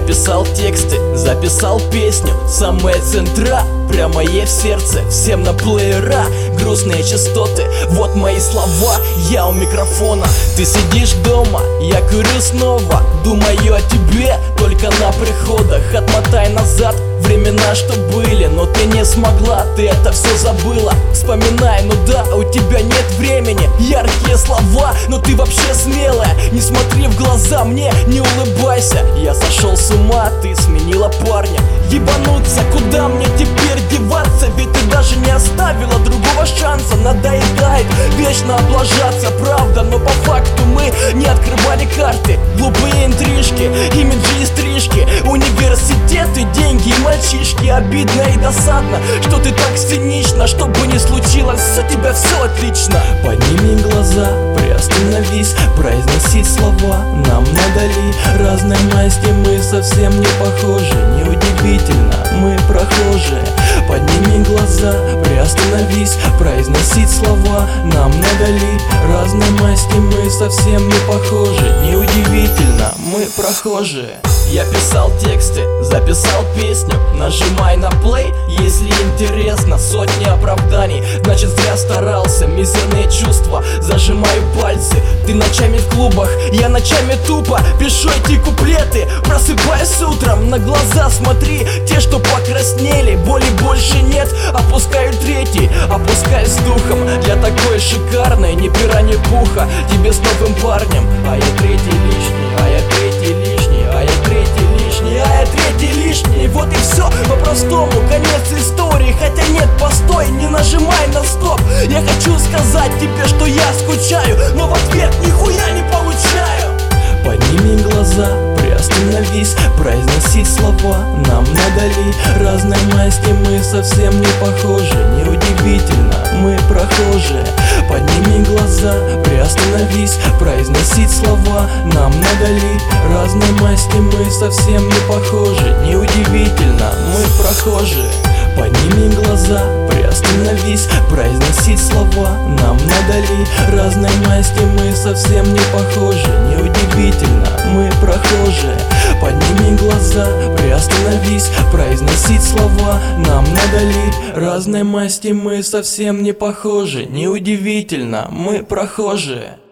писал тексты, записал песню, самые центра прямо ей в сердце, всем на плеера. Грустные частоты, вот мои слова, я у микрофона. Ты сидишь дома, я курю снова, думаю о тебе только на приходах. Отмотай назад времена, что были, но ты не смогла, ты это все забыла. Вспоминай, ну да, у тебя нет времени, яркие слова, но ты вообще смелая. Не смотри в глаза мне, не улыбайся. Я сошел с ума, ты сменила парня. Ебануться, куда мне теперь деваться? Ведь ты даже не оставила другого шанса. Надоедает вечно облажаться, правда, но по факту мы не открывали карты. Глупые интрижки, имиджи и стрижки, университеты, деньги и мальчишки. Обидно и досадно, что ты так цинична. Что бы ни случилось, у тебя все отлично. Подними глаза, приостановись, произносить слова нам надо ли? Разной масти мы совсем не похожи. Неудивительно, мы прохожие. Подними глаза, приостановись, произносить слова нам надо ли? Разной масти мы совсем не похожи. Неудивительно, мы прохожие. Я писал тексты, записал песню, нажимай на плей, если интересно. Сотни оправданий, значит зря старался. Мизерные чувства, зажимаю пальцы. Ты ночами в клубах, я ночами тупо пишу эти куплеты. Просыпаюсь утром, на глаза смотри, те, что покраснели, боли больше нет. Опускаю третий, опускаюсь с духом. Для такой шикарной, ни пера, ни пуха. Тебе с новым парнем, а я третий лишний, а я третий лишний, а я третий лишний, а я третий лишний. Вот и все по-простому, конец истории. Хотя нет, постой, не нажимай на стоп. Я хочу сказать тебе, что я скучаю, но в ответ нихуя не получаю. Подними глаза, приостановись, произносить слова нам надо ли? Разной масти мы совсем не похожи. Неудивительно, мы прохожие. Подними глаза, приостановись, произносить слова нам надо ли? Разной масти мы совсем не похожи. Неудивительно, мы прохожие. Подними глаза, приостановись, произносить слова нам надо ли? Разной масти мы совсем не похожи. Неудивительно, мы прохожие. Подними глаза, приостановись, произносить слова нам надо ли? Разной масти мы совсем не похожи. Неудивительно, мы прохожие.